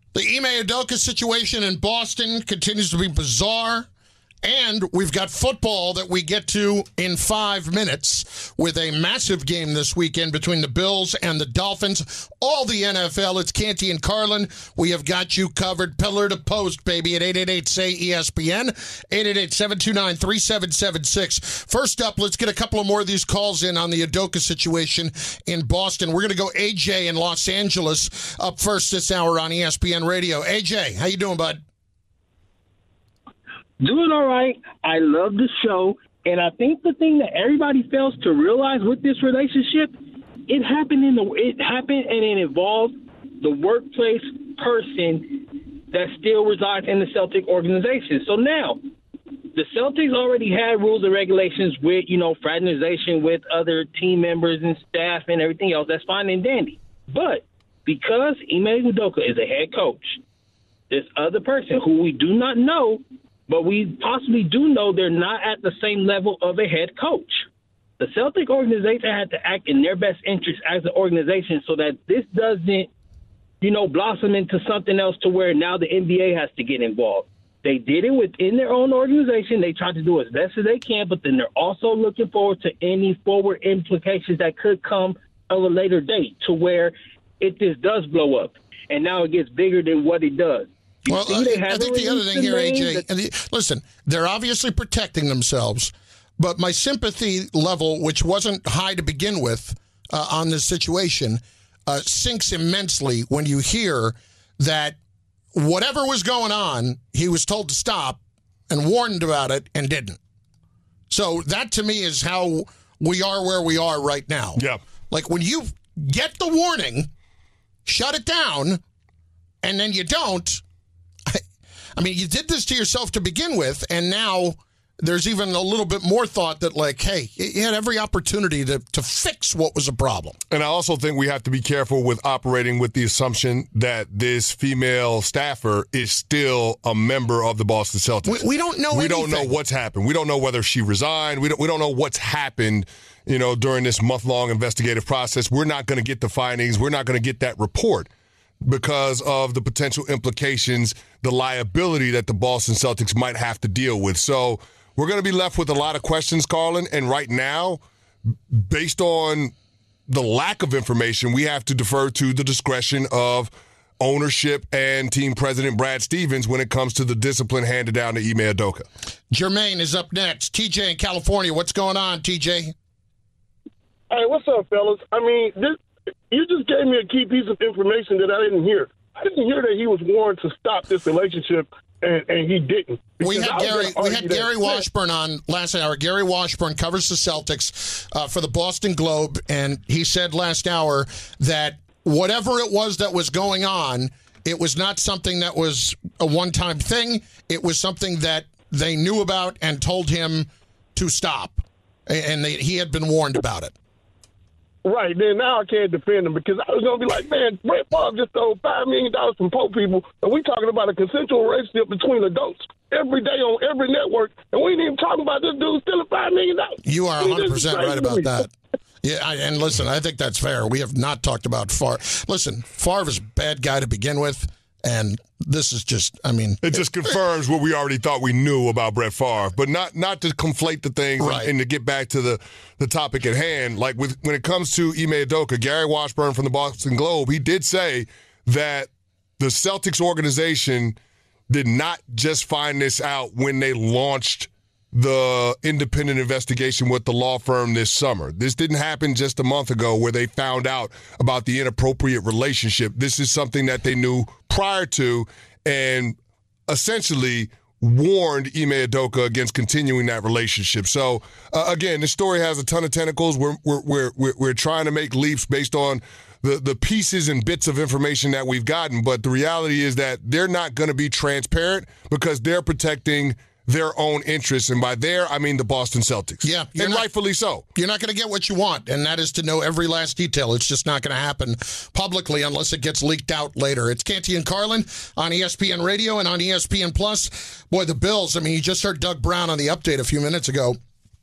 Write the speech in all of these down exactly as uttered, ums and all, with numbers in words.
The Ime Udoka situation in Boston continues to be bizarre. And we've got football that we get to in five minutes with a massive game this weekend between the Bills and the Dolphins. All the N F L, it's Canty and Carlin. We have got you covered pillar to post, baby, at eight eight eight, S A Y, E S P N, eight eight eight, seven two nine, three seven seven six. First up, let's get a couple of more of these calls in on the Udoka situation in Boston. We're going to go A J in Los Angeles up first this hour on E S P N Radio. A J, how you doing, bud? Doing all right. I love the show. And I think the thing that everybody fails to realize with this relationship, it happened in the it happened and it involved the workplace person that still resides in the Celtic organization. So now the Celtics already had rules and regulations with, you know, fraternization with other team members and staff and everything else. That's fine and dandy. But because Ime Udoka is a head coach, this other person who we do not know, but we possibly do know they're not at the same level of a head coach. The Celtic organization had to act in their best interest as an organization so that this doesn't, you know, blossom into something else to where now the N B A has to get involved. They did it within their own organization. They tried to do as best as they can, but then they're also looking forward to any forward implications that could come at a later date to where it just does blow up. And now it gets bigger than what it does. You well, I, I think the other thing here, A J, that- and the, listen, they're obviously protecting themselves, but my sympathy level, which wasn't high to begin with uh, on this situation, uh, sinks immensely when you hear that whatever was going on, he was told to stop and warned about it and didn't. So that, to me, is how we are where we are right now. Yeah. Like, when you get the warning, shut it down, and then you don't, I mean, you did this to yourself to begin with, and now there's even a little bit more thought that, like, hey, you had every opportunity to, to fix what was a problem. And I also think we have to be careful with operating with the assumption that this female staffer is still a member of the Boston Celtics. We, we don't know We anything. don't know what's happened. We don't know whether she resigned. We don't, we don't know what's happened, you know, during this month-long investigative process. We're not going to get the findings. We're not going to get that report, because of the potential implications, the liability that the Boston Celtics might have to deal with. So we're going to be left with a lot of questions, Carlin. And right now, based on the lack of information, we have to defer to the discretion of ownership and team president Brad Stevens when it comes to the discipline handed down to Ime Udoka. Jermaine is up next. T J in California. What's going on, T J? Hey, what's up, fellas? I mean, this... You just gave me a key piece of information that I didn't hear. I didn't hear that he was warned to stop this relationship, and, and he didn't. We Because had I was Gary. gonna We argue had that- Gary Washburn on last hour. Gary Washburn covers the Celtics uh, for the Boston Globe, and he said last hour that whatever it was that was going on, it was not something that was a one-time thing. It was something that they knew about and told him to stop, and they, he had been warned about it. Right, then now I can't defend him because I was going to be like, man, Brett Favre just stole five million dollars from poor people, and we talking about a consensual relationship between adults every day on every network, and we ain't even talking about this dude stealing five million dollars. You are one hundred percent right about me. that. Yeah, I, and listen, I think that's fair. We have not talked about Favre. Listen, Favre is a bad guy to begin with, and this is just, I mean... It just confirms what we already thought we knew about Brett Favre, but not not to conflate the things right. and, and to get back to the, the topic at hand. Like, with when it comes to Ime Udoka, Gary Washburn from the Boston Globe, he did say that the Celtics organization did not just find this out when they launched the independent investigation with the law firm this summer. This didn't happen just a month ago where they found out about the inappropriate relationship. This is something that they knew prior to and essentially warned Ime Udoka against continuing that relationship. So, uh, again, this story has a ton of tentacles. We're, we're, we're, we're, we're trying to make leaps based on the, the pieces and bits of information that we've gotten. But the reality is that they're not going to be transparent because they're protecting their own interests, and by there, I mean the Boston Celtics. Yeah. And not, rightfully so. You're not going to get what you want, and that is to know every last detail. It's just not going to happen publicly unless it gets leaked out later. It's Canty and Carlin on E S P N Radio and on E S P N Plus. Boy, the Bills, I mean, you just heard Doug Brown on the update a few minutes ago.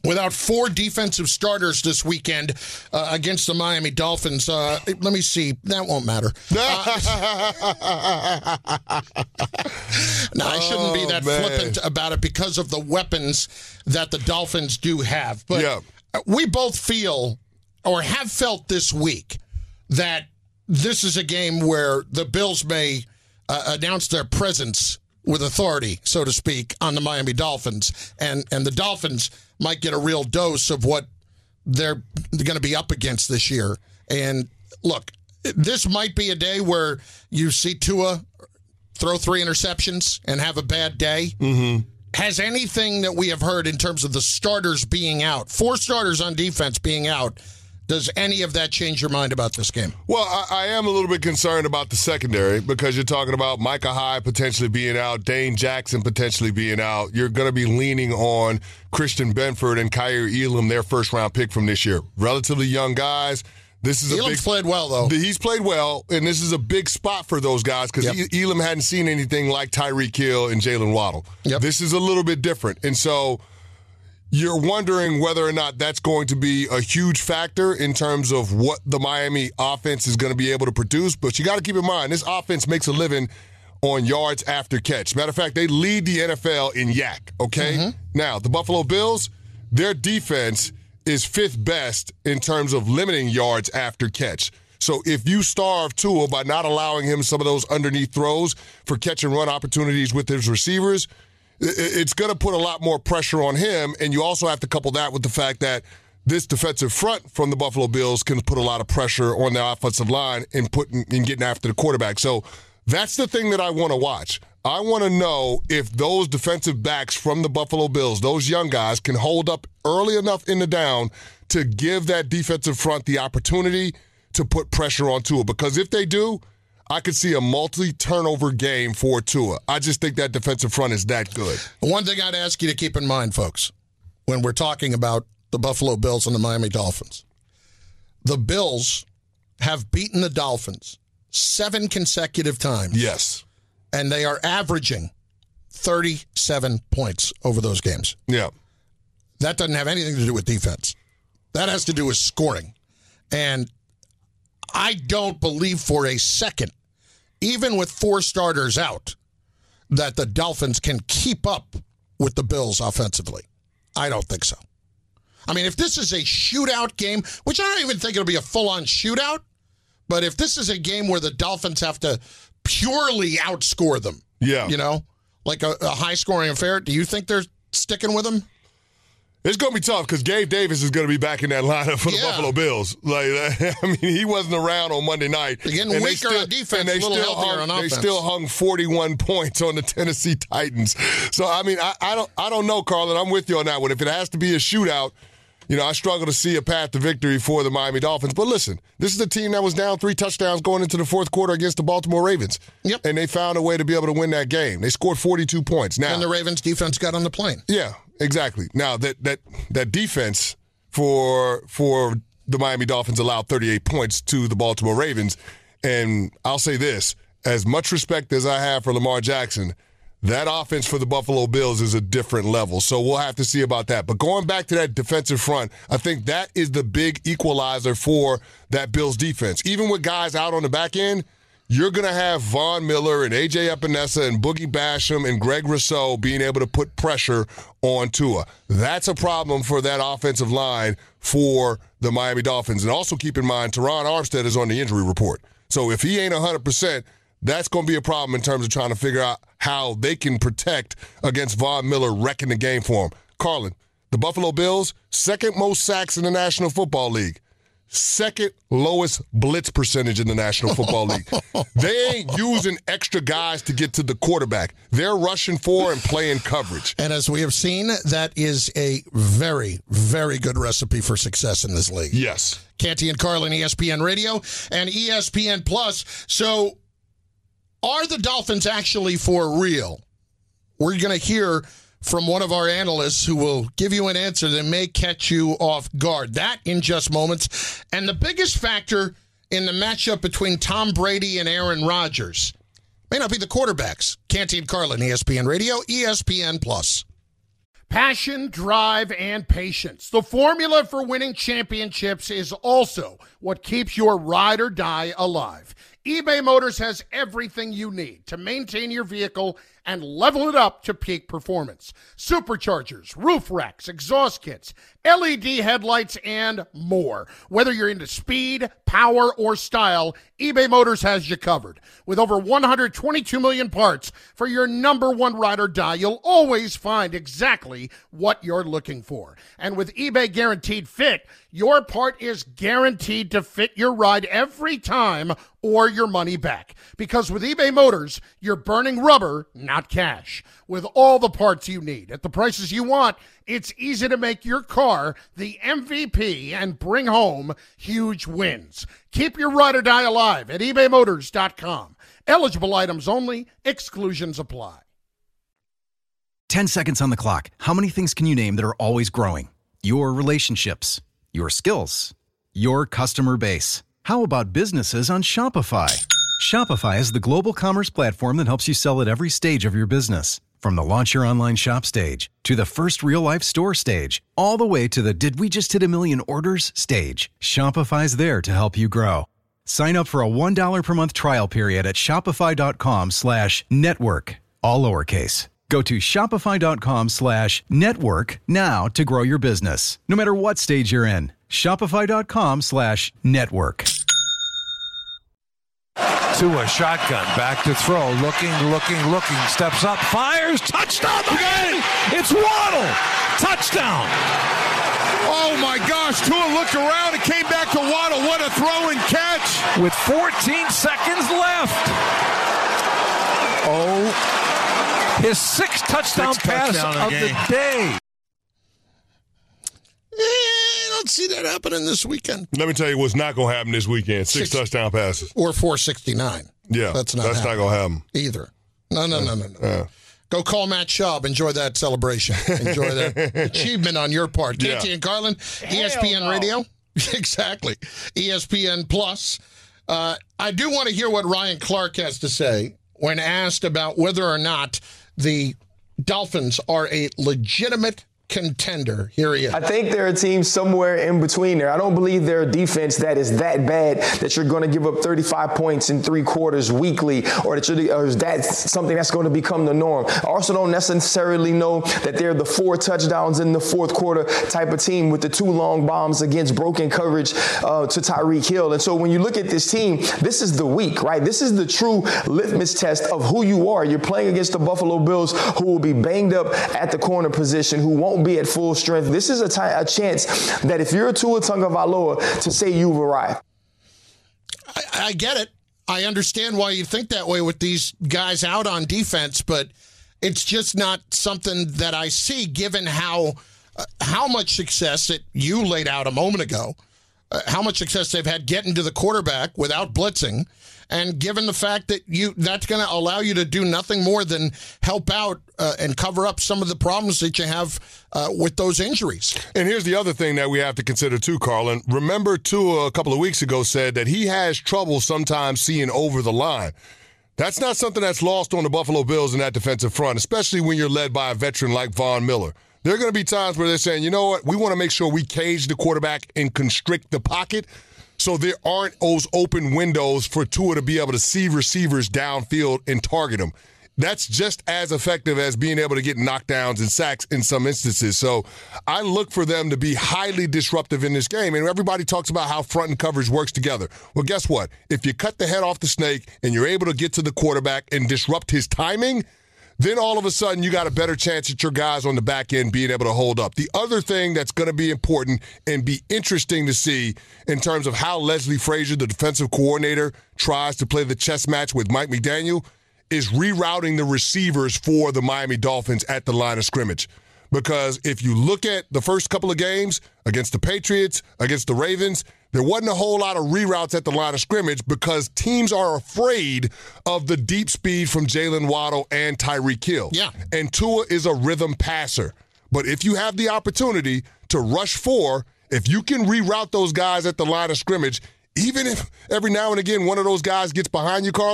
without four defensive starters this weekend uh, against the Miami Dolphins. Uh, let me see. That won't matter. Uh, no, I shouldn't be that oh, flippant about it because of the weapons that the Dolphins do have. But yeah. we both feel, or have felt this week, that this is a game where the Bills may uh, announce their presence with authority, so to speak, on the Miami Dolphins. And, and the Dolphins might get a real dose of what they're going to be up against this year. And look, this might be a day where you see Tua throw three interceptions and have a bad day. Mm-hmm. Has anything that we have heard in terms of the starters being out, four starters on defense being out, does any of that change your mind about this game? Well, I, I am a little bit concerned about the secondary because you're talking about Micah Hyde potentially being out, Dane Jackson potentially being out. You're going to be leaning on Christian Benford and Kaiir Elam, their first-round pick from this year. Relatively young guys. This is a Elam's big, played well, though. He's played well, and this is a big spot for those guys because yep. Elam hadn't seen anything like Tyreek Hill and Jalen Waddle. Yep. This is a little bit different, and so you're wondering whether or not that's going to be a huge factor in terms of what the Miami offense is going to be able to produce. But you got to keep in mind, this offense makes a living on yards after catch. Matter of fact, they lead the N F L in yak, okay? Mm-hmm. Now, the Buffalo Bills, their defense is fifth best in terms of limiting yards after catch. So if you starve Tua by not allowing him some of those underneath throws for catch and run opportunities with his receivers, it's going to put a lot more pressure on him, and you also have to couple that with the fact that this defensive front from the Buffalo Bills can put a lot of pressure on their offensive line in putting in getting after the quarterback. So that's the thing that I want to watch. I want to know if those defensive backs from the Buffalo Bills, those young guys, can hold up early enough in the down to give that defensive front the opportunity to put pressure on Tua. Because if they do, I could see a multi-turnover game for Tua. I just think that defensive front is that good. One thing I'd ask you to keep in mind, folks, when we're talking about the Buffalo Bills and the Miami Dolphins, the Bills have beaten the Dolphins seven consecutive times. Yes. And they are averaging thirty-seven points over those games. Yeah. That doesn't have anything to do with defense. That has to do with scoring. And I don't believe for a second, even with four starters out, that the Dolphins can keep up with the Bills offensively. I don't think so. I mean, if this is a shootout game, which I don't even think it'll be a full-on shootout, but if this is a game where the Dolphins have to purely outscore them, yeah, you know, like a, a high-scoring affair, do you think they're sticking with them? It's going to be tough because Gabe Davis is going to be back in that lineup for the yeah. Buffalo Bills. Like, I mean, he wasn't around on Monday night. They're getting and weaker they still, on defense, they a little still healthier hung, on offense. They still hung forty-one points on the Tennessee Titans. So, I mean, I, I don't I don't know, Carlin. I'm with you on that one. If it has to be a shootout, you know, I struggle to see a path to victory for the Miami Dolphins. But listen, this is a team that was down three touchdowns going into the fourth quarter against the Baltimore Ravens. Yep. And they found a way to be able to win that game. They scored forty-two points. Now, and the Ravens defense got on the plane. Yeah, exactly. Now, that that that defense for for the Miami Dolphins allowed thirty-eight points to the Baltimore Ravens. And I'll say this, as much respect as I have for Lamar Jackson, that offense for the Buffalo Bills is a different level. So we'll have to see about that. But going back to that defensive front, I think that is the big equalizer for that Bills defense. Even with guys out on the back end, you're going to have Von Miller and A J Epinesa and Boogie Basham and Greg Rousseau being able to put pressure on Tua. That's a problem for that offensive line for the Miami Dolphins. And also keep in mind, Teron Armstead is on the injury report. So if he ain't one hundred percent, that's going to be a problem in terms of trying to figure out how they can protect against Von Miller wrecking the game for him. Carlin, the Buffalo Bills, second most sacks in the National Football League. Second lowest blitz percentage in the National Football League. They ain't using extra guys to get to the quarterback. They're rushing for and playing coverage. And as we have seen, that is a very, very good recipe for success in this league. Yes. Canty and Carlin, E S P N Radio and E S P N Plus. So, are the Dolphins actually for real? We're going to hear from one of our analysts who will give you an answer that may catch you off guard. That in just moments. And the biggest factor in the matchup between Tom Brady and Aaron Rodgers may not be the quarterbacks. Canty and Carlin, E S P N Radio, E S P N Plus. Passion, drive, and patience. The formula for winning championships is also what keeps your ride or die alive. eBay Motors has everything you need to maintain your vehicle and level it up to peak performance. Superchargers, roof racks, exhaust kits, L E D headlights, and more. Whether you're into speed, power, or style, eBay Motors has you covered. With over one hundred twenty-two million parts for your number one ride or die, you'll always find exactly what you're looking for. And with eBay Guaranteed Fit, your part is guaranteed to fit your ride every time or your money back. Because with eBay Motors, you're burning rubber, not cash. With all the parts you need at the prices you want, it's easy to make your car the M V P and bring home huge wins. Keep your ride or die alive at ebay motors dot com. Eligible items only. Exclusions apply. Ten seconds on the clock. How many things can you name that are always growing? Your relationships, your skills, your customer base. How about businesses on Shopify? Shopify is the global commerce platform that helps you sell at every stage of your business. From the launch your online shop stage, to the first real-life store stage, all the way to the did we just hit a million orders stage, Shopify's there to help you grow. Sign up for a one dollar per month trial period at shopify.com slash network, all lowercase. Go to shopify.com slash network now to grow your business, no matter what stage you're in. Shopify.com slash network. Tua shotgun, back to throw, looking, looking, looking, steps up, fires, touchdown, Miami! It's Waddle! Touchdown! Oh my gosh, Tua looked around and came back to Waddle. What a throw and catch! With fourteen seconds left. Oh, his sixth touchdown Six pass touchdown of game. the day. I don't see that happening this weekend. Let me tell you what's not going to happen this weekend. Six, Six touchdown passes. Or four sixty-nine. Yeah, that's not That's not going to happen. Either. No, no, no, no, no. Uh, Go call Matt Schaub. Enjoy that celebration. Enjoy that achievement on your part. K T Yeah. and Carlin, Hell E S P N no. Radio. Exactly. E S P N Plus. Uh, I do want to hear what Ryan Clark has to say when asked about whether or not the Dolphins are a legitimate contender. Here he is. I think they're a team somewhere in between there. I don't believe they're a defense that is that bad that you're going to give up thirty-five points in three quarters weekly, or that you're, or is that something that's going to become the norm. I also don't necessarily know that they're the four touchdowns in the fourth quarter type of team with the two long bombs against broken coverage uh, to Tyreek Hill. And so when you look at this team, this is the week, right? This is the true litmus test of who you are. You're playing against the Buffalo Bills, who will be banged up at the corner position, who won't be at full strength. This is a, t- a chance that if you're a Tua Tagovailoa, to say you've arrived. I, I get it. I understand why you think that way with these guys out on defense, but it's just not something that I see given how uh, how much success that you laid out a moment ago, uh, how much success they've had getting to the quarterback without blitzing, and given the fact that you that's going to allow you to do nothing more than help out uh, and cover up some of the problems that you have uh, with those injuries. And here's the other thing that we have to consider too, Carlin. Remember, Tua a couple of weeks ago said that he has trouble sometimes seeing over the line. That's not something that's lost on the Buffalo Bills in that defensive front, especially when you're led by a veteran like Von Miller. There are going to be times where they're saying, you know what, we want to make sure we cage the quarterback and constrict the pocket so there aren't those open windows for Tua to be able to see receivers downfield and target them. That's just as effective as being able to get knockdowns and sacks in some instances. So I look for them to be highly disruptive in this game. And everybody talks about how front and coverage works together. Well, guess what? If you cut the head off the snake and you're able to get to the quarterback and disrupt his timing, then all of a sudden you got a better chance at your guys on the back end being able to hold up. The other thing that's going to be important and be interesting to see in terms of how Leslie Frazier, the defensive coordinator, tries to play the chess match with Mike McDaniel is rerouting the receivers for the Miami Dolphins at the line of scrimmage. Because if you look at the first couple of games against the Patriots, against the Ravens, there wasn't a whole lot of reroutes at the line of scrimmage because teams are afraid of the deep speed from Jalen Waddle and Tyreek Hill. Yeah. And Tua is a rhythm passer. But if you have the opportunity to rush four, if you can reroute those guys at the line of scrimmage, even if every now and again one of those guys gets behind you, Carlin,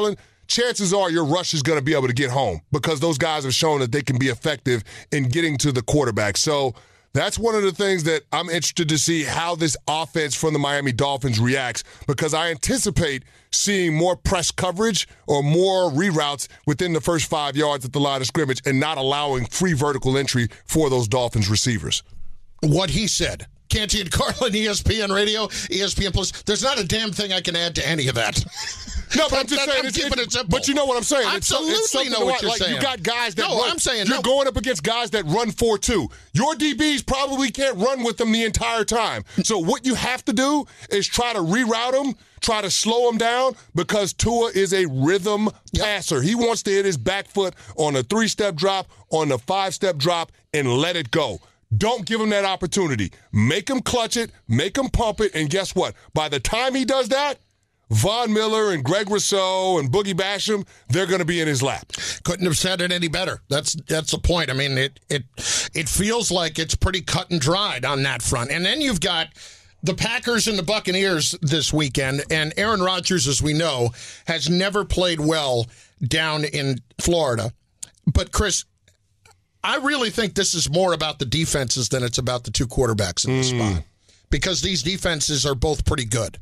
chances are your rush is going to be able to get home because those guys have shown that they can be effective in getting to the quarterback. So that's one of the things that I'm interested to see how this offense from the Miami Dolphins reacts, because I anticipate seeing more press coverage or more reroutes within the first five yards at the line of scrimmage and not allowing free vertical entry for those Dolphins receivers. What he said. Canty and Carlin, E S P N Radio, E S P N Plus. There's not a damn thing I can add to any of that. No, but I'm just saying. I'm it's, keeping it's, it simple. But you know what I'm saying. Absolutely it's, it's know what you're like, saying. You got guys that no, run. I'm saying you're no. going up against guys that run four two. Your D Bs probably can't run with them the entire time. So what you have to do is try to reroute them, try to slow them down, because Tua is a rhythm yep. passer. He wants to hit his back foot on a three-step drop, on a five-step drop, and let it go. Don't give him that opportunity. Make him clutch it, make him pump it, and guess what? By the time he does that, Von Miller and Greg Rousseau and Boogie Basham, they're going to be in his lap. Couldn't have said it any better. That's that's the point. I mean, it it it feels like it's pretty cut and dried on that front. And then you've got the Packers and the Buccaneers this weekend, and Aaron Rodgers, as we know, has never played well down in Florida. But, Chris, I really think this is more about the defenses than it's about the two quarterbacks in the mm. spot, because these defenses are both pretty good.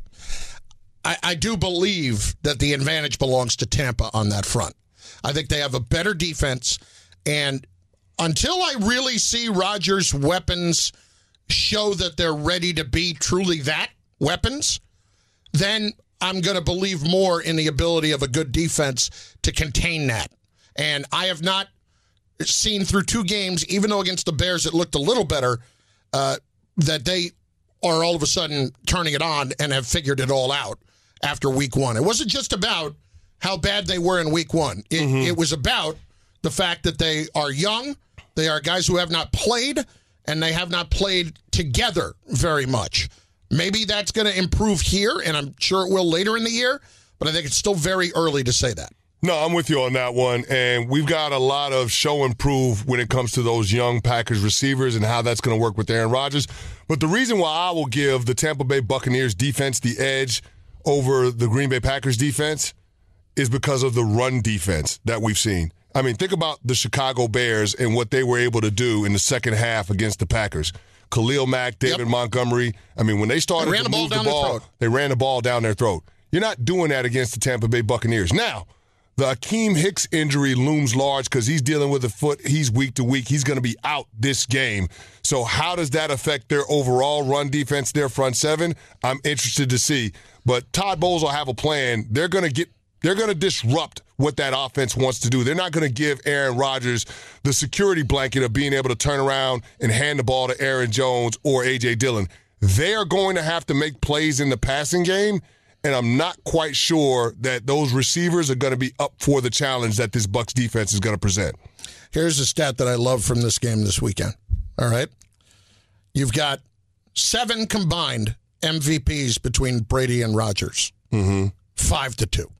I, I do believe that the advantage belongs to Tampa on that front. I think they have a better defense, and until I really see Rodgers' weapons show that they're ready to be truly that, weapons, then I'm going to believe more in the ability of a good defense to contain that. And I have not seen through two games, even though against the Bears it looked a little better, uh, that they are all of a sudden turning it on and have figured it all out after week one. It wasn't just about how bad they were in week one. It, mm-hmm. it was about the fact that they are young, they are guys who have not played, and they have not played together very much. Maybe that's going to improve here, and I'm sure it will later in the year, but I think it's still very early to say that. No, I'm with you on that one, and we've got a lot of show and prove when it comes to those young Packers receivers and how that's going to work with Aaron Rodgers. But the reason why I will give the Tampa Bay Buccaneers defense the edge over the Green Bay Packers defense is because of the run defense that we've seen. I mean, think about the Chicago Bears and what they were able to do in the second half against the Packers. Khalil Mack, David yep. Montgomery. I mean, when they started they to the move ball the ball, they ran the ball down their throat. You're not doing that against the Tampa Bay Buccaneers. Now, the Akeem Hicks injury looms large because he's dealing with a foot. He's week to week. He's going to be out this game. So how does that affect their overall run defense, their front seven? I'm interested to see. But Todd Bowles will have a plan. They're going to get. They're going to disrupt what that offense wants to do. They're not going to give Aaron Rodgers the security blanket of being able to turn around and hand the ball to Aaron Jones or A J Dillon. They are going to have to make plays in the passing game, and I'm not quite sure that those receivers are going to be up for the challenge that this Bucs defense is going to present. Here's a stat that I love from this game this weekend. All right? You've got seven combined M V Ps between Brady and Rodgers. Mm-hmm. Five to two.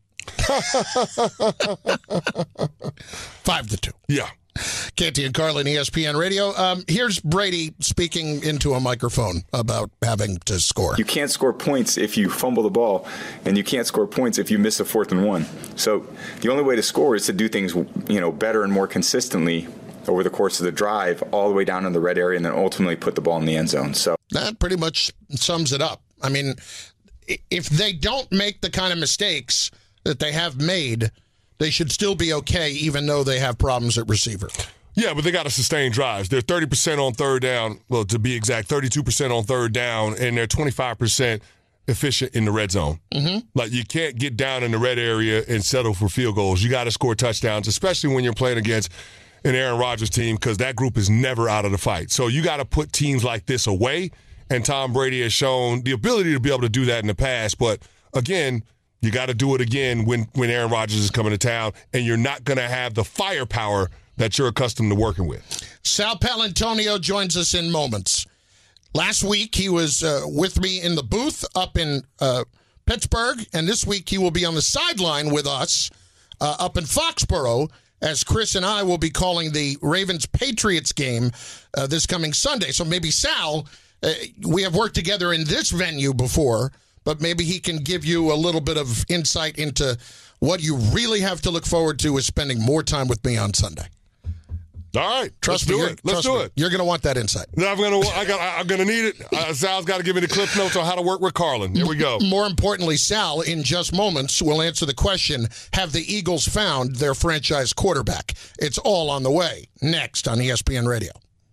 Five to two. Yeah. Canty and Carlin, E S P N Radio. Um, here's Brady speaking into a microphone about having to score. You can't score points if you fumble the ball, and you can't score points if you miss a fourth and one. So the only way to score is to do things, you know, better and more consistently over the course of the drive, all the way down in the red area, and then ultimately put the ball in the end zone. So that pretty much sums it up. I mean, if they don't make the kind of mistakes that they have made, they should still be okay, even though they have problems at receiver. Yeah, but they got to sustain drives. They're thirty percent on third down, well, to be exact, thirty-two percent on third down, and they're twenty-five percent efficient in the red zone. Mm-hmm. Like, you can't get down in the red area and settle for field goals. You got to score touchdowns, especially when you're playing against an Aaron Rodgers team, because that group is never out of the fight. So you got to put teams like this away, and Tom Brady has shown the ability to be able to do that in the past. But, again, you got to do it again when, when Aaron Rodgers is coming to town, and you're not going to have the firepower that you're accustomed to working with. Sal Paolantonio joins us in moments. Last week, he was uh, with me in the booth up in uh, Pittsburgh, and this week he will be on the sideline with us uh, up in Foxborough, as Chris and I will be calling the Ravens-Patriots game uh, this coming Sunday. So maybe Sal, uh, we have worked together in this venue before, but maybe he can give you a little bit of insight into what you really have to look forward to is spending more time with me on Sunday. All right, trust let's me. do it. Let's trust do me, it. You're going to want that insight. I'm going to. I got. I'm going to need it. Uh, Sal's got to give me the cliff notes on how to work with Carlin. Here we go. More importantly, Sal, in just moments, will answer the question: have the Eagles found their franchise quarterback? It's all on the way. Next on E S P N Radio.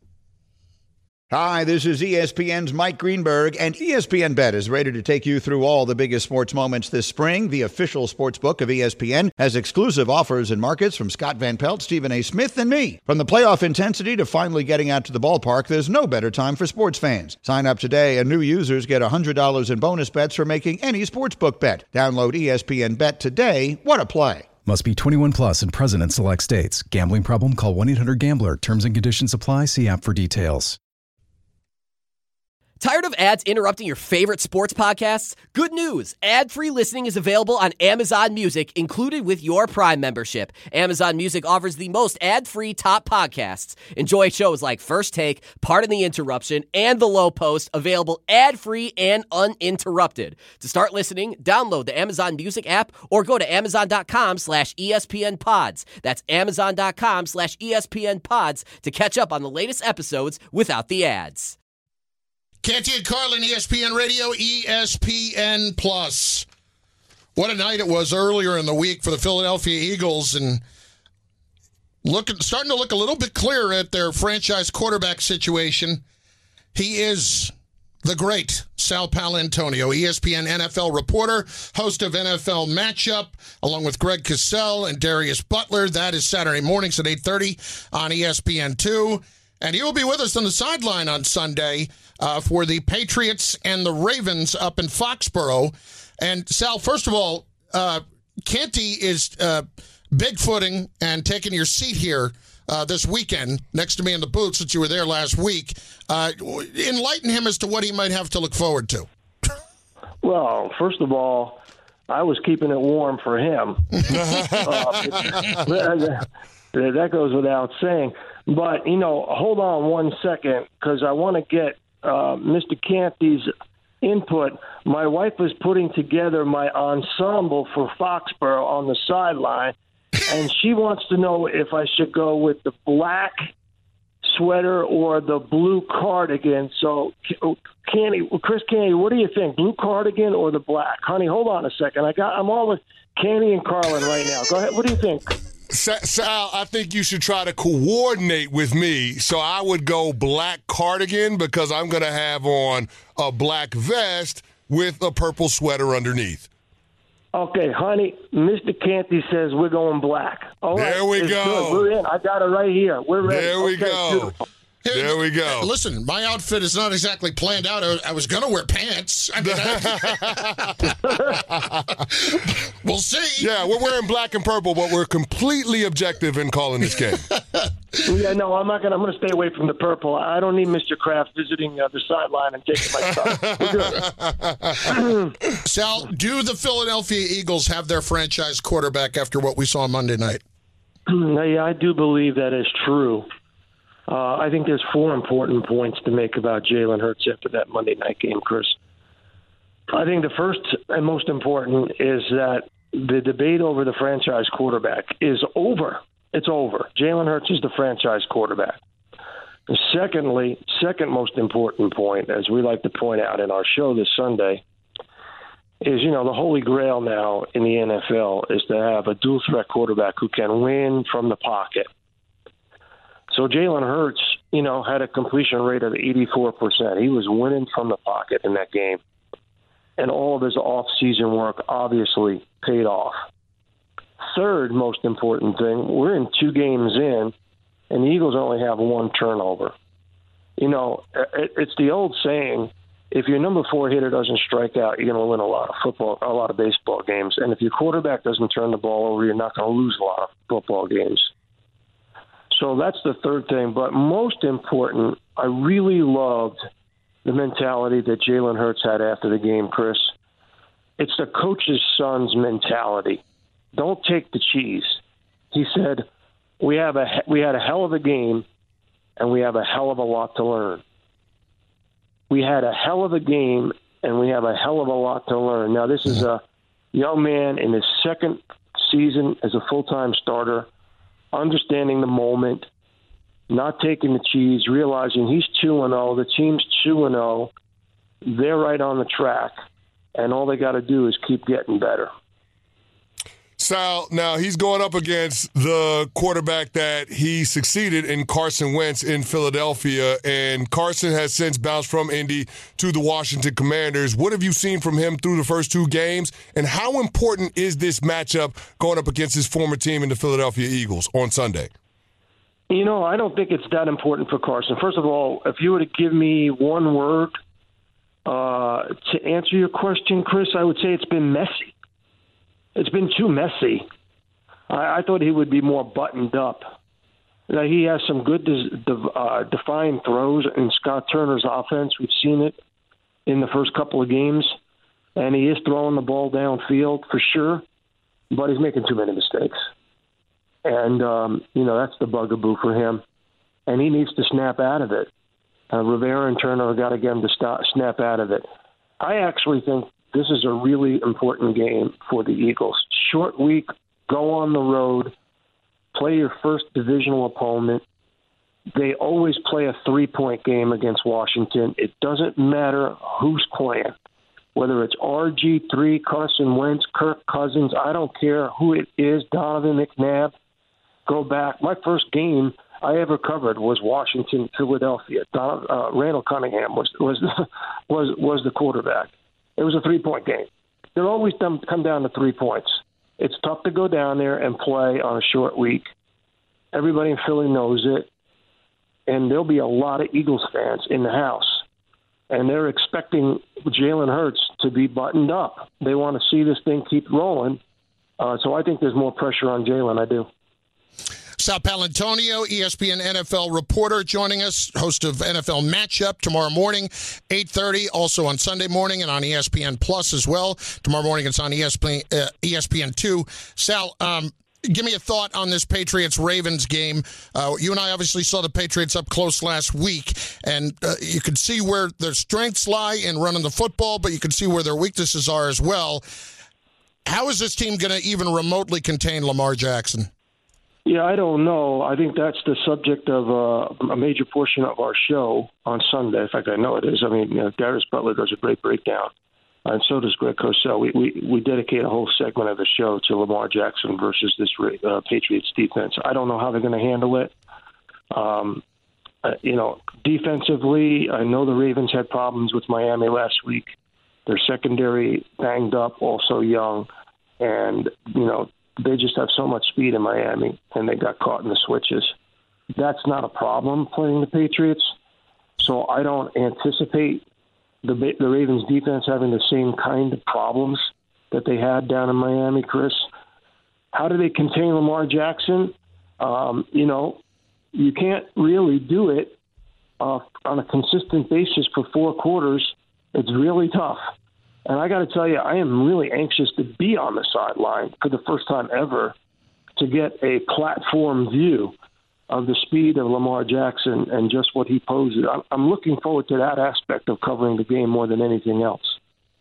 Hi, this is E S P N's Mike Greenberg, and E S P N Bet is ready to take you through all the biggest sports moments this spring. The official sports book of E S P N has exclusive offers and markets from Scott Van Pelt, Stephen A. Smith, and me. From the playoff intensity to finally getting out to the ballpark, there's no better time for sports fans. Sign up today, and new users get one hundred dollars in bonus bets for making any sportsbook bet. Download E S P N Bet today. What a play. Must be twenty-one plus and present in select states. Gambling problem? Call one eight hundred gambler. Terms and conditions apply. See app for details. Tired of ads interrupting your favorite sports podcasts? Good news. Ad-free listening is available on Amazon Music, included with your Prime membership. Amazon Music offers the most ad-free top podcasts. Enjoy shows like First Take, Pardon the Interruption, and The Low Post, available ad-free and uninterrupted. To start listening, download the Amazon Music app or go to amazon.com slash ESPN pods. That's amazon.com slash ESPN pods to catch up on the latest episodes without the ads. Canty and Carlin, E S P N Radio, E S P N Plus. What a night it was earlier in the week for the Philadelphia Eagles, and looking, starting to look a little bit clearer at their franchise quarterback situation. He is the great Sal Paolantonio, E S P N N F L reporter, host of N F L Matchup, along with Greg Cassell and Darius Butler. That is Saturday mornings at eight thirty on E S P N two. And he will be with us on the sideline on Sunday uh, for the Patriots and the Ravens up in Foxborough. And, Sal, first of all, uh, Canty is uh, bigfooting and taking your seat here uh, this weekend next to me in the booth since you were there last week. Uh, enlighten him as to what he might have to look forward to. Well, first of all, I was keeping it warm for him. uh, that goes without saying. But, you know, hold on one second, because I want to get uh, Mister Canty's input. My wife was putting together my ensemble for Foxborough on the sideline, and she wants to know if I should go with the black sweater or the blue cardigan. So, Canty, Chris Canty, what do you think, blue cardigan or the black? Honey, hold on a second. I got, I'm on with Canty and Carlin right now. Go ahead. What do you think? Sal, I think you should try to coordinate with me. So I would go black cardigan because I'm going to have on a black vest with a purple sweater underneath. Okay, honey, Mister Canty says we're going black. All right, there we it's go. Good. We're in. I got it right here. We're ready. There we okay, go. Beautiful. There we go. Listen, my outfit is not exactly planned out. I, I was going to wear pants. I mean, I, we'll see. Yeah, we're wearing black and purple, but we're completely objective in calling this game. Yeah, no, I'm not going to. I'm going to stay away from the purple. I don't need Mister Kraft visiting uh, the sideline and taking my stuff. We're good. Sal, do the Philadelphia Eagles have their franchise quarterback after what we saw Monday night? Yeah, I do believe that is true. Uh, I think there's four important points to make about Jalen Hurts after that Monday night game, Chris. I think the first and most important is that the debate over the franchise quarterback is over. It's over. Jalen Hurts is the franchise quarterback. And secondly, second most important point, as we like to point out in our show this Sunday, is, you know, the holy grail now in the N F L is to have a dual-threat quarterback who can win from the pocket. So Jalen Hurts, you know, had a completion rate of eighty-four percent. He was winning from the pocket in that game. And all of his off-season work obviously paid off. Third most important thing, we're in two games in, and the Eagles only have one turnover. You know, it's the old saying, if your number four hitter doesn't strike out, you're going to win a lot of football, a lot of baseball games. And if your quarterback doesn't turn the ball over, you're not going to lose a lot of football games. So that's the third thing. But most important, I really loved the mentality that Jalen Hurts had after the game, Chris. It's the coach's son's mentality. Don't take the cheese. He said, we have a we had a hell of a game, and we have a hell of a lot to learn. We had a hell of a game, and we have a hell of a lot to learn. Now, this is a young man in his second season as a full-time starter, understanding the moment, not taking the cheese, realizing he's two and oh, the team's two and oh, they're right on the track, and all they got to do is keep getting better. Sal, now he's going up against the quarterback that he succeeded in, Carson Wentz, in Philadelphia, and Carson has since bounced from Indy to the Washington Commanders. What have you seen from him through the first two games, and how important is this matchup going up against his former team in the Philadelphia Eagles on Sunday? You know, I don't think it's that important for Carson. First of all, if you were to give me one word uh, to answer your question, Chris, I would say it's been messy. It's been too messy. I, I thought he would be more buttoned up. Now, he has some good de- uh, defined throws in Scott Turner's offense. We've seen it in the first couple of games, and he is throwing the ball downfield for sure, but he's making too many mistakes. And, um, you know, that's the bugaboo for him, and he needs to snap out of it. Uh, Rivera and Turner have got to get him to stop, snap out of it. I actually think this is a really important game for the Eagles. Short week, go on the road, play your first divisional opponent. They always play a three-point game against Washington. It doesn't matter who's playing, whether it's R G three, Carson Wentz, Kirk Cousins, I don't care who it is, Donovan McNabb. Go back. My first game I ever covered was Washington, Philadelphia. Don, uh, Randall Cunningham was was was was the quarterback. It was a three-point game. They're always done, come down to three points. It's tough to go down there and play on a short week. Everybody in Philly knows it, and there'll be a lot of Eagles fans in the house, and they're expecting Jalen Hurts to be buttoned up. They want to see this thing keep rolling, uh, so I think there's more pressure on Jalen. I do. Sal Paolantonio, E S P N N F L reporter, joining us, host of N F L Matchup tomorrow morning, eight thirty, also on Sunday morning and on E S P N Plus as well. Tomorrow morning it's on E S P N, uh, E S P N two. Sal, um, give me a thought on this Patriots-Ravens game. Uh, you and I obviously saw the Patriots up close last week, and uh, you could see where their strengths lie in running the football, but you can see where their weaknesses are as well. How is this team going to even remotely contain Lamar Jackson? Yeah, I don't know. I think that's the subject of uh, a major portion of our show on Sunday. In fact, I know it is. I mean, you know, Darius Butler does a great breakdown, and so does Greg Cosell. We, we we dedicate a whole segment of the show to Lamar Jackson versus this uh, Patriots defense. I don't know how they're going to handle it. Um, uh, you know, defensively, I know the Ravens had problems with Miami last week. Their secondary banged up, also young, and, you know, they just have so much speed in Miami, and they got caught in the switches. That's not a problem playing the Patriots, so I don't anticipate the the Ravens defense having the same kind of problems that they had down in Miami, Chris. How do they contain Lamar Jackson? Um, you know, you can't really do it uh, on a consistent basis for four quarters. It's really tough. And I got to tell you, I am really anxious to be on the sideline for the first time ever to get a platform view of the speed of Lamar Jackson and just what he poses. I'm looking forward to that aspect of covering the game more than anything else.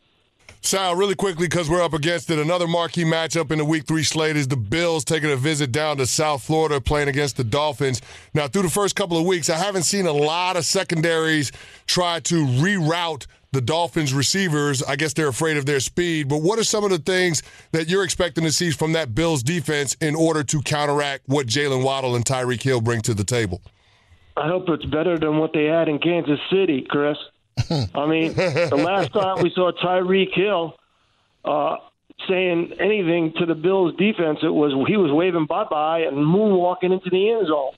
Sal, really quickly, because we're up against it, another marquee matchup in the Week three slate is the Bills taking a visit down to South Florida, playing against the Dolphins. Now, through the first couple of weeks, I haven't seen a lot of secondaries try to reroute the Dolphins receivers. I guess they're afraid of their speed. But what are some of the things that you're expecting to see from that Bills defense in order to counteract what Jalen Waddle and Tyreek Hill bring to the table? I hope it's better than what they had in Kansas City, Chris. I mean, the last time we saw Tyreek Hill uh, saying anything to the Bills defense, it was he was waving bye-bye and moonwalking into the end zone.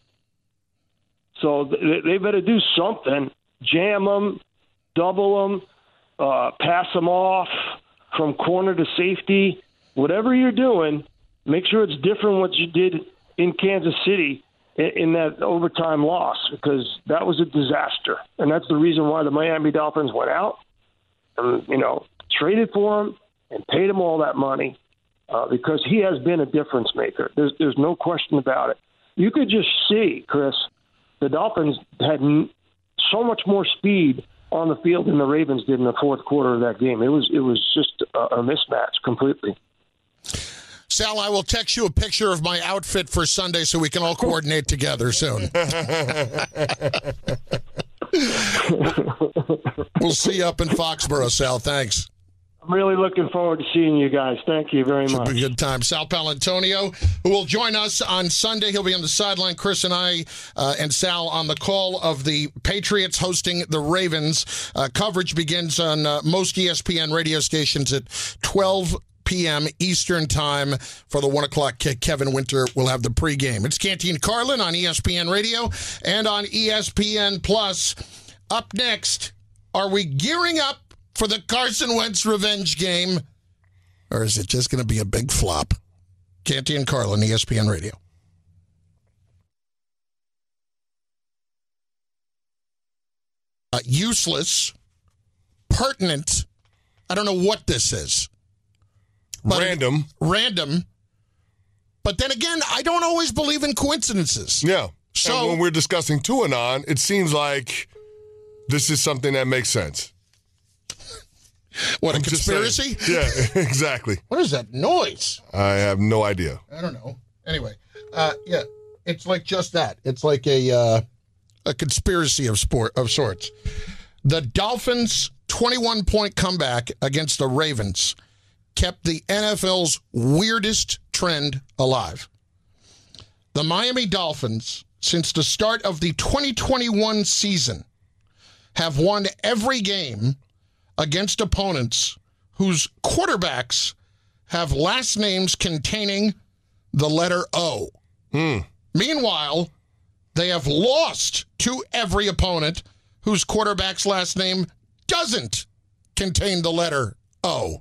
So they better do something. Jam them, double them, uh, pass them off from corner to safety. Whatever you're doing, make sure it's different what you did in Kansas City in, in that overtime loss, because that was a disaster. And that's the reason why the Miami Dolphins went out and, you know, traded for him and paid him all that money uh, because he has been a difference maker. There's, there's no question about it. You could just see, Chris, the Dolphins had so much more speed on the field than the Ravens did in the fourth quarter of that game. It was it was just a, a mismatch completely. Sal, I will text you a picture of my outfit for Sunday so we can all coordinate together soon. We'll see you up in Foxborough, Sal. Thanks. I'm really looking forward to seeing you guys. Thank you very much. Should be a good time. Sal Paolantonio, who will join us on Sunday. He'll be on the sideline. Chris and I uh, and Sal on the call of the Patriots hosting the Ravens. Uh, coverage begins on uh, most E S P N radio stations at twelve p.m. Eastern time for the one o'clock kick. Kevin Winter will have the pregame. It's Canty and Carlin on E S P N Radio and on E S P N Plus. Up next, are we gearing up for the Carson Wentz revenge game, or is it just going to be a big flop? Canty and Carlin, E S P N Radio. Uh, useless, pertinent. I don't know what this is. But random. Random. But then again, I don't always believe in coincidences. Yeah. So and when we're discussing Tuanon, it seems like this is something that makes sense. What, a I'm conspiracy? Yeah, exactly. What is that noise? I have no idea. I don't know. Anyway, uh, yeah, it's like just that. It's like a uh, a conspiracy of sport of sorts. The Dolphins' twenty-one point comeback against the Ravens kept the N F L's weirdest trend alive. The Miami Dolphins, since the start of the twenty twenty-one season, have won every game against opponents whose quarterbacks have last names containing the letter O. Hmm. Meanwhile, they have lost to every opponent whose quarterback's last name doesn't contain the letter O.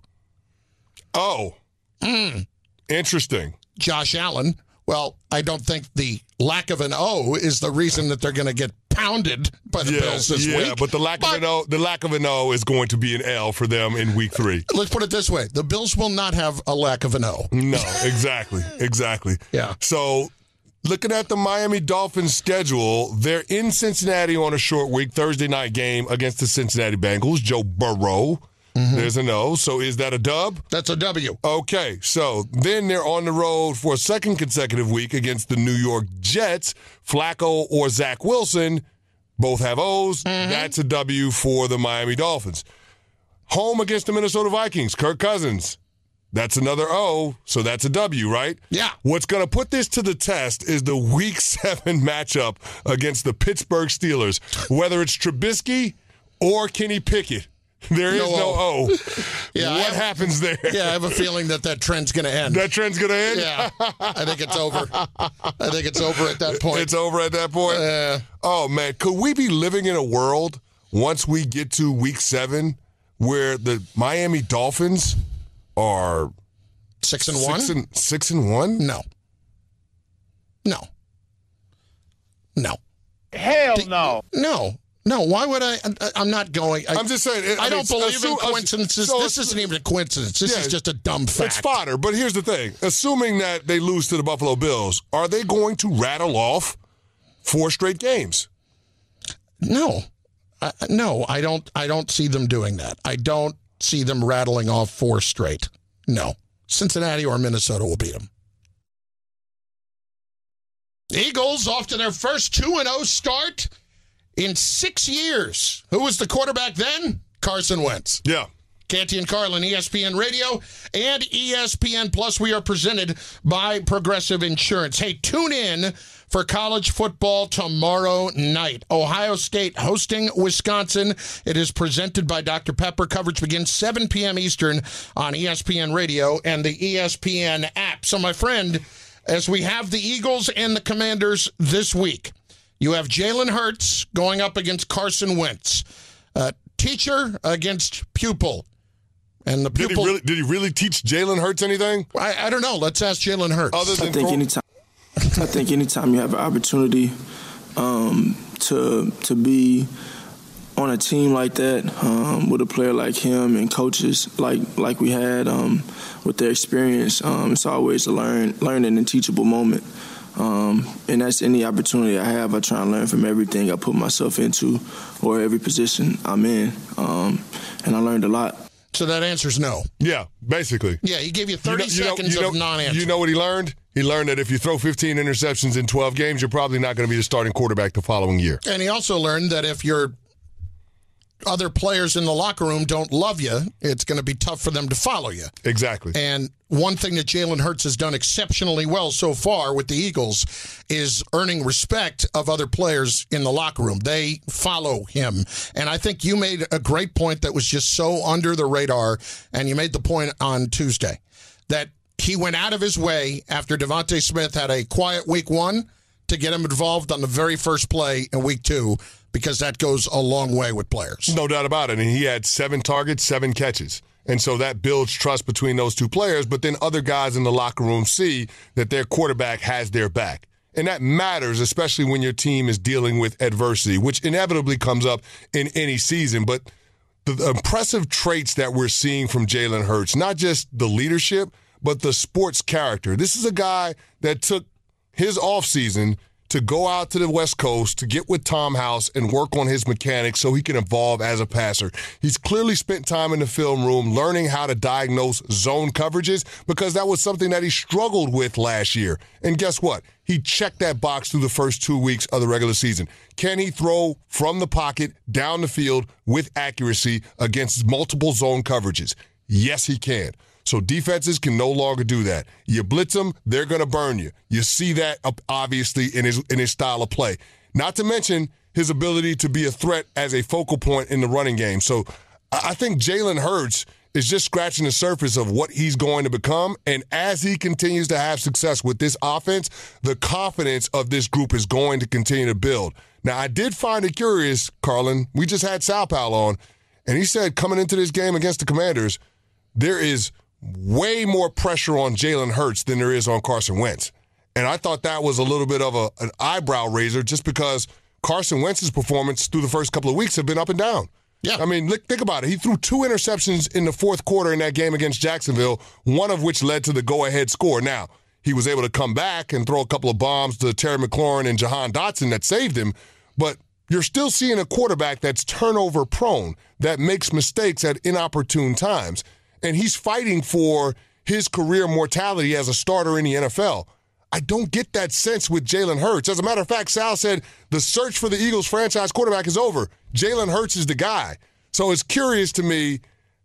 Oh. Mm. Interesting. Josh Allen. Well, I don't think the lack of an O is the reason that they're going to get pounded by the yeah, Bills this yeah, week. Yeah, but the lack but, of an O, the lack of an O is going to be an L for them in week three. Let's put it this way: the Bills will not have a lack of an O. No, exactly, exactly. Yeah. So, looking at the Miami Dolphins schedule, they're in Cincinnati on a short week, Thursday night game against the Cincinnati Bengals. Joe Burrow. Mm-hmm. There's a no. So is that a dub? That's a W. Okay. So then they're on the road for a second consecutive week against the New York Jets. Flacco or Zach Wilson both have O's. Mm-hmm. That's a W for the Miami Dolphins. Home against the Minnesota Vikings. Kirk Cousins. That's another O, so that's a W, right? Yeah. What's going to put this to the test is the Week seven matchup against the Pittsburgh Steelers. Whether it's Trubisky or Kenny Pickett, there is no, no O. Yeah, what have, happens there? Yeah, I have a feeling that that trend's going to end. That trend's going to end? Yeah. I think it's over. I think it's over at that point. It's over at that point? Uh, oh, man. Could we be living in a world once we get to week seven where the Miami Dolphins are six and one? Six and, six and one? No. No. No. Hell the, no. No. No, why would I? I'm not going. I, I'm just saying. I, I don't mean, believe assume, in coincidences. So this isn't even a coincidence. This yeah, is just a dumb fact. It's fodder. But here's the thing. Assuming that they lose to the Buffalo Bills, are they going to rattle off four straight games? No. Uh, no, I don't. I don't see them doing that. I don't see them rattling off four straight. No. Cincinnati or Minnesota will beat them. Eagles off to their first two and oh start in six years. Who was the quarterback then? Carson Wentz. Yeah. Canty and Carlin, E S P N Radio and E S P N Plus. We are presented by Progressive Insurance. Hey, tune in for college football tomorrow night. Ohio State hosting Wisconsin. It is presented by Doctor Pepper. Coverage begins seven p.m. Eastern on E S P N Radio and the E S P N app. So, my friend, as we have the Eagles and the Commanders this week, you have Jalen Hurts going up against Carson Wentz. Uh, teacher against pupil. And the pupil. Did he really, did he really teach Jalen Hurts anything? I, I don't know. Let's ask Jalen Hurts. Other than I think throw- anytime, I think anytime you have an opportunity um, to to be on a team like that um, with a player like him and coaches like like we had um, with their experience, um, it's always a learn learning and teachable moment. Um, and that's any opportunity I have. I try and learn from everything I put myself into or every position I'm in. Um, and I learned a lot. So that answer's no. Yeah, basically. Yeah, he gave you thirty you know, seconds you know, of non-answer. You know what he learned? He learned that if you throw fifteen interceptions in twelve games, you're probably not going to be the starting quarterback the following year. And he also learned that if your other players in the locker room don't love you, it's going to be tough for them to follow you. Exactly. And one thing that Jalen Hurts has done exceptionally well so far with the Eagles is earning respect of other players in the locker room. They follow him. And I think you made a great point that was just so under the radar, and you made the point on Tuesday, that he went out of his way after Devontae Smith had a quiet week one to get him involved on the very first play in week two, because that goes a long way with players. No doubt about it. And he had seven targets, seven catches. And so that builds trust between those two players, but then other guys in the locker room see that their quarterback has their back. And that matters, especially when your team is dealing with adversity, which inevitably comes up in any season. But the impressive traits that we're seeing from Jalen Hurts, not just the leadership, but the sports character. This is a guy that took his offseason to go out to the West Coast to get with Tom House and work on his mechanics so he can evolve as a passer. He's clearly spent time in the film room learning how to diagnose zone coverages, because that was something that he struggled with last year. And guess what? He checked that box through the first two weeks of the regular season. Can he throw from the pocket down the field with accuracy against multiple zone coverages? Yes, he can. So defenses can no longer do that. You blitz them, they're going to burn you. You see that obviously in his in his style of play. Not to mention his ability to be a threat as a focal point in the running game. So I think Jalen Hurts is just scratching the surface of what he's going to become. And as he continues to have success with this offense, the confidence of this group is going to continue to build. Now, I did find it curious, Carlin. We just had Sal Powell on, and he said coming into this game against the Commanders, there is way more pressure on Jalen Hurts than there is on Carson Wentz. And I thought that was a little bit of a, an eyebrow raiser, just because Carson Wentz's performance through the first couple of weeks have been up and down. Yeah. I mean, look, think about it. He threw two interceptions in the fourth quarter in that game against Jacksonville, one of which led to the go-ahead score. Now, he was able to come back and throw a couple of bombs to Terry McLaurin and Jahan Dotson that saved him, but you're still seeing a quarterback that's turnover prone, that makes mistakes at inopportune times. And he's fighting for his career mortality as a starter in the N F L. I don't get that sense with Jalen Hurts. As a matter of fact, Sal said the search for the Eagles franchise quarterback is over. Jalen Hurts is the guy. So it's curious to me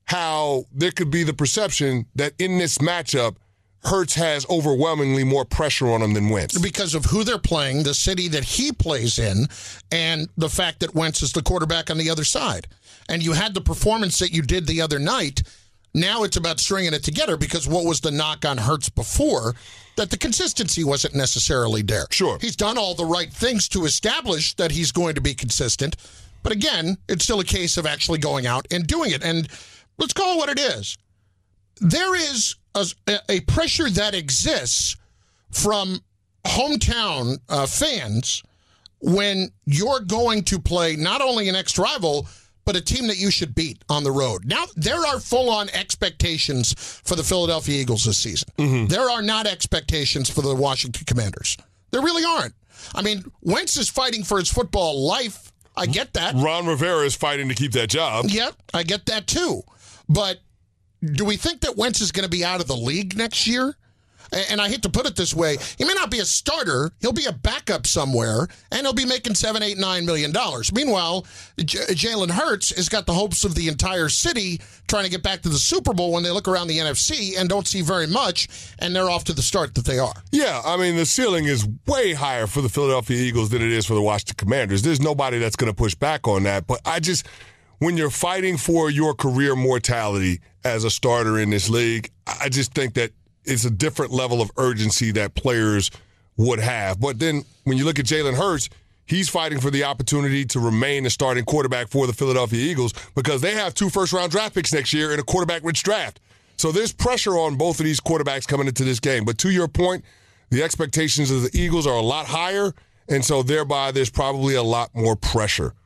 how there could be the perception that in this matchup, Hurts has overwhelmingly more pressure on him than Wentz. Because of who they're playing, the city that he plays in, and the fact that Wentz is the quarterback on the other side. And you had the performance that you did the other night. Now it's about stringing it together, because what was the knock on Hurts before? That the consistency wasn't necessarily there. Sure. He's done all the right things to establish that he's going to be consistent. But again, it's still a case of actually going out and doing it. And let's call it what it is. There is a, a pressure that exists from hometown uh, fans when you're going to play not only an ex-rival, but a team that you should beat on the road. Now, there are full-on expectations for the Philadelphia Eagles this season. Mm-hmm. There are not expectations for the Washington Commanders. There really aren't. I mean, Wentz is fighting for his football life. I get that. Ron Rivera is fighting to keep that job. Yep, I get that too. But do we think that Wentz is going to be out of the league next year? And I hate to put it this way, he may not be a starter. He'll be a backup somewhere, and he'll be making seven, eight, nine million dollars. Meanwhile, J- Jalen Hurts has got the hopes of the entire city trying to get back to the Super Bowl when they look around the N F C and don't see very much, and they're off to the start that they are. Yeah, I mean, the ceiling is way higher for the Philadelphia Eagles than it is for the Washington Commanders. There's nobody that's going to push back on that. But I just, when you're fighting for your career mortality as a starter in this league, I just think that it's a different level of urgency that players would have. But then when you look at Jalen Hurts, he's fighting for the opportunity to remain the starting quarterback for the Philadelphia Eagles, because they have two first-round draft picks next year in a quarterback-rich draft. So there's pressure on both of these quarterbacks coming into this game. But to your point, the expectations of the Eagles are a lot higher, and so thereby there's probably a lot more pressure.